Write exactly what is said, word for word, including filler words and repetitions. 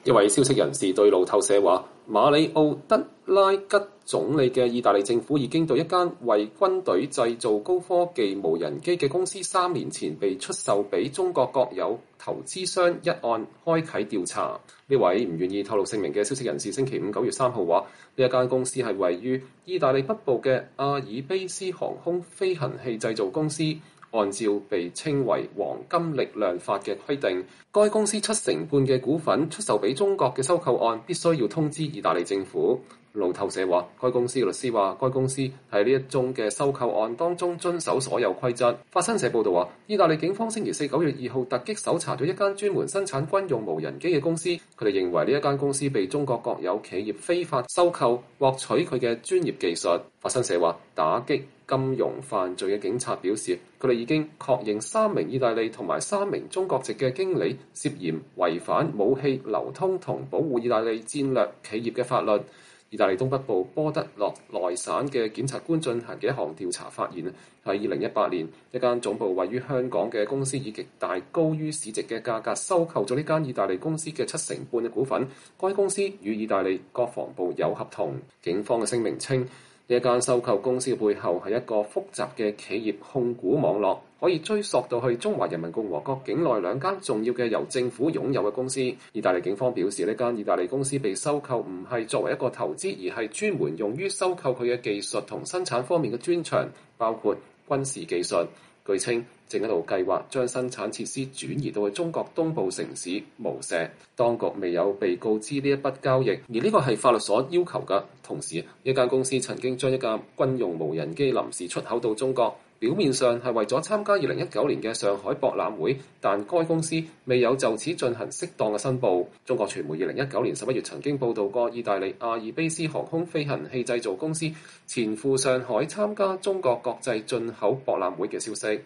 一位消息人士對路透社話，馬里奧德拉吉總理嘅意大利政府已經對一間為軍隊製造高科技無人機嘅公司三年前被出售俾中國國有投資商一案開啟調查。呢位唔願意透露姓名嘅消息人士星期五九月三號話，呢一間公司係位於意大利北部嘅阿爾卑斯航空飛行器製造公司。按照被稱為黃金力量法嘅規定，該公司七成半嘅股份出售俾中國嘅收購案必須要通知意大利政府。路透社話，該公司嘅律師話，該公司喺呢一宗嘅收購案當中遵守所有規則。法新社報導話，意大利警方星期四九月二號突擊搜查咗一間專門生產軍用無人機嘅公司，佢哋認為呢一間公司被中國國有企業非法收購，獲取佢嘅專業技術。法新社話，打擊金融犯罪嘅警察表示，佢哋已經確認三名意大利同埋三名中國籍嘅經理涉嫌違反武器流通同保護意大利戰略企業嘅法律。意大利東北部波德洛內省嘅檢察官進行嘅一項調查發現，喺二零一八年，一間總部位於香港嘅公司以極大高於市值嘅價格收購咗呢間意大利公司嘅七成半嘅股份。該公司與意大利國防部有合同。警方嘅聲明稱，呢一間收購公司嘅背後係一個複雜嘅企業控股網絡，可以追溯到去中華人民共和國境內兩間重要嘅由政府擁有嘅公司。意大利警方表示，呢間意大利公司被收購唔係作為一個投資，而係專門用於收購佢嘅技術同生產方面嘅專長，包括軍事技術。據稱，正喺度計劃將生產設施轉移到去中國東部城市無錫。當局未有被告知呢一筆交易，而呢個係法律所要求嘅。同時，一間公司曾經將一架軍用無人機臨時出口到中國，表面上係為咗參加二零一九年嘅上海博覽會，但該公司未有就此進行適當嘅申報。中國傳媒二零一九年十一月曾經報導過，意大利阿爾卑斯航空飛行器製造公司前赴上海參加中國國際進口博覽會嘅消息。